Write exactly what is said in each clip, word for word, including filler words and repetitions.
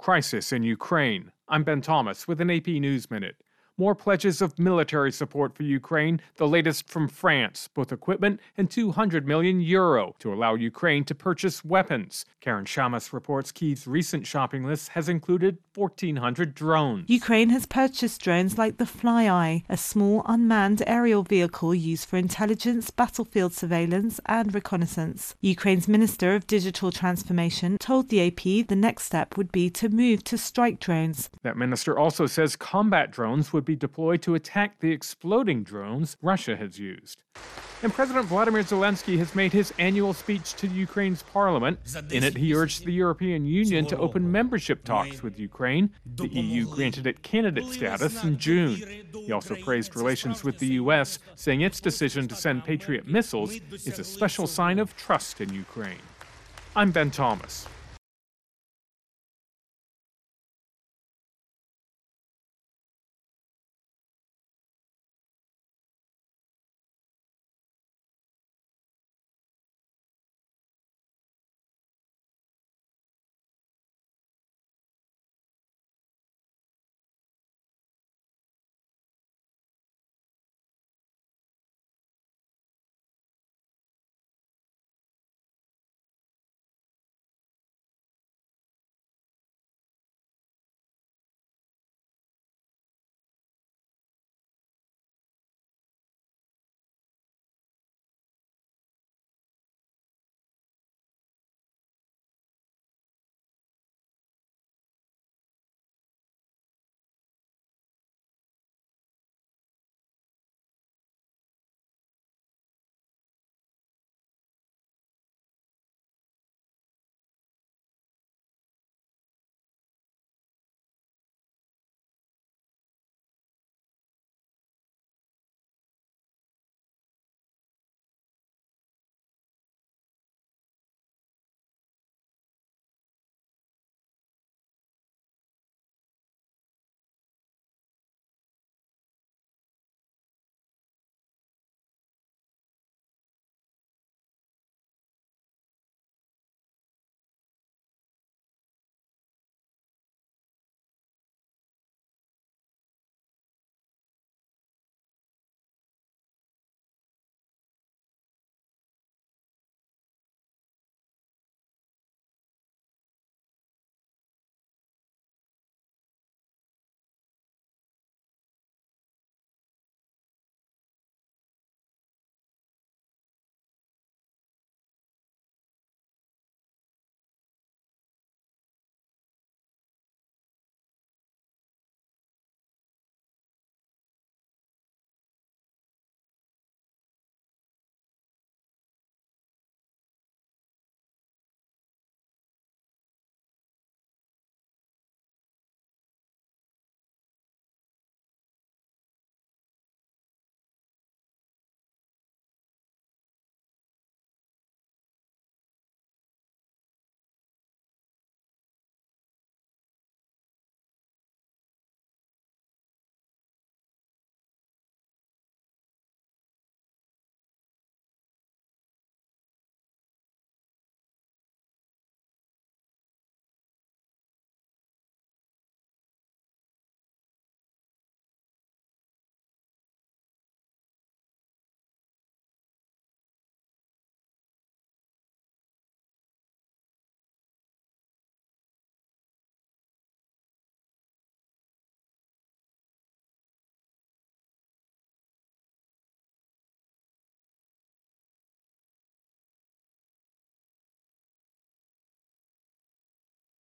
crisis in Ukraine. I'm Ben Thomas with an A P News Minute. More pledges of military support for Ukraine, the latest from France, both equipment and two hundred million euro to allow Ukraine to purchase weapons. Karen Shamas reports Kyiv's recent shopping list has included fourteen hundred drones. Ukraine has purchased drones like the FlyEye, a small unmanned aerial vehicle used for intelligence, battlefield surveillance and reconnaissance. Ukraine's Minister of Digital Transformation told the A P the next step would be to move to strike drones. That minister also says combat drones would be deployed to attack the exploding drones Russia has used. And President Vladimir Zelensky has made his annual speech to Ukraine's parliament. In it, he urged the European Union to open membership talks with Ukraine. The E U granted it candidate status in June. He also praised relations with the U S, saying its decision to send Patriot missiles is a special sign of trust in Ukraine. I'm Ben Thomas.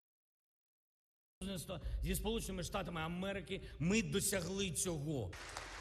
Зі Сполученими Штатами Америки ми досягли цього.